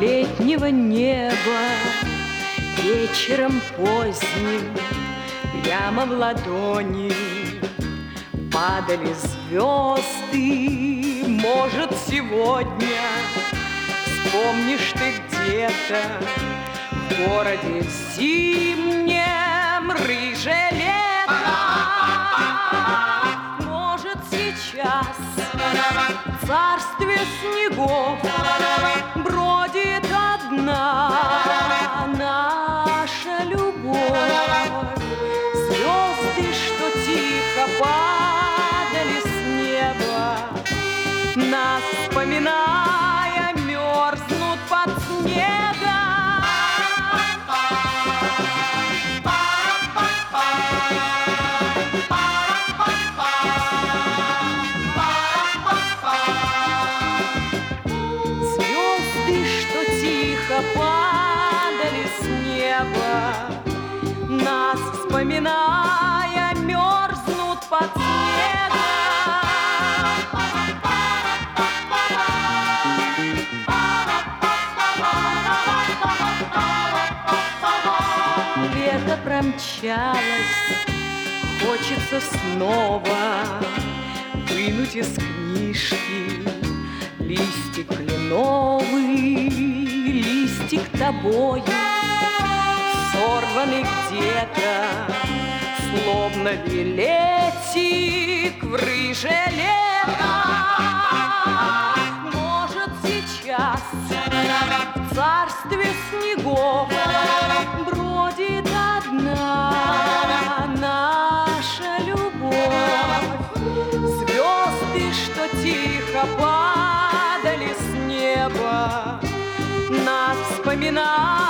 летнего неба вечером поздним прямо в ладони падали звезды. Может, сегодня вспомнишь ты где-то в городе зимнем рыжее лето. Может, сейчас в царстве снегов бродит одна наша любовь. Звезды, что тихо падали с неба, нас вспоминая, мерзнут под снегом. Звезды, что тихо падали с неба, нас вспоминая, мерзнут под снегом. Лето промчалось, хочется снова вынуть из книжки листик кленовый, листик тобою, сорванный где-то, словно билетик в рыжее лето. Может, сейчас в царстве снегов бродит одна наша любовь. Звезды, что тихо падали с неба, нас вспоминают.